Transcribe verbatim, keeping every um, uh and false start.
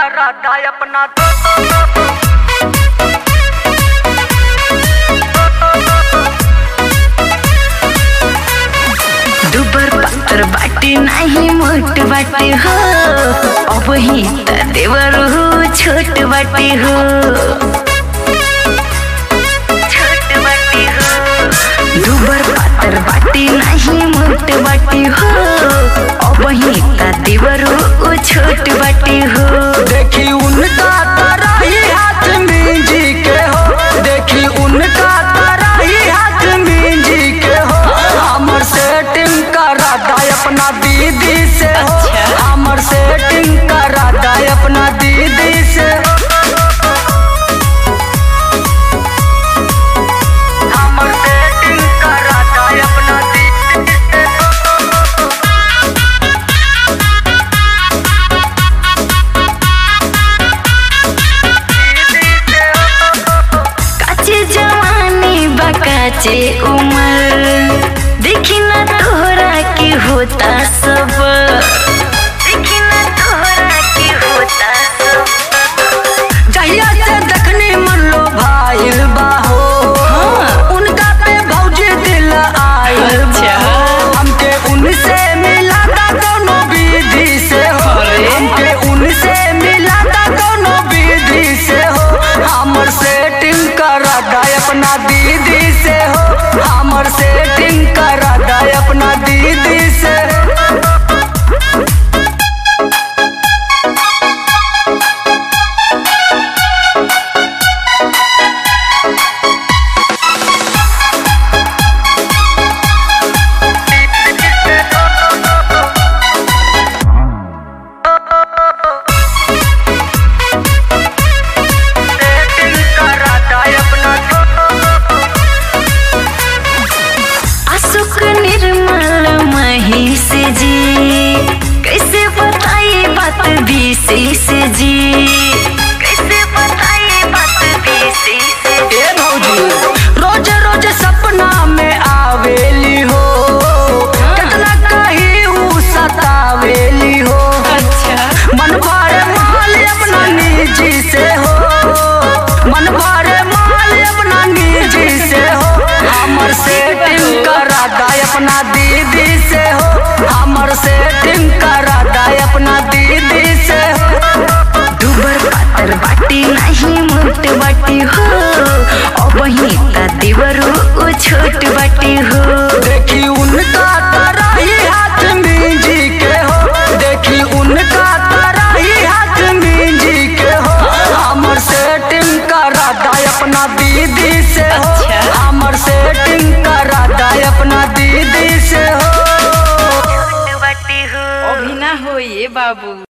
कराता अपना दुबर पातर बाटी नाही मोट बाटी हो अब ही त देवर हो छोट बाटी हो छोट बाटी हो दुबर पातर बाटी नहीं मोट बाटी हो अब ही त देवर हो छोट बाटी हो। देखी उनका तराही हाथ में जी के हो देखी उनका तराही हाथ में जी के हो हमर सेटिंग कराता अपना दीदी से हो हमर सेटिंग कराता अपना दीदी से हमर सेटिंग कराता अपना दीदी से काचे जवानी बकाचे उमर देखी न तोहरा की होता सब देखी न तोहरा की होता सब जहिया से देखने मन लो भाईल बाहो उनका पे भौजी दिल आयल बाहो हमके उनसे मिला था दोनों विधि से हो हमके उनसे मिला था दोनों विधि से हो हमर सेटिंग कराता अपना दीदी से हो हमर सेटिंग कराता अपना दीदी से अशोक निर्मल महेश जी कैसे बताई बात विशेष जी कैसे बताई बात विशेष जी। ए भौजी रोज रोज सपना में आवेली हो कितना कही ऊ सतावेली हो अच्छा मन भरे माल अपना निजी से हो मन भरे माल अपना निजी से हो हमर सेटिंग कराता अपना दीदी से हो हमर सेटिंग कराता अपना दीदी से हो दुबर पातर बाटी नहीं मोट बाटी हो अब ही त देवर हो छोट बाटी हो। देखी उनका तराही हाथ में जी के हो देखी उनका तराही हाथ में जी के हो हमर सेटिंग कराता अपना दीदी से हो हमर सेटिंग कराता अपना दीदी से हो छोट बाटी हो अभी ना हो ये बाबू।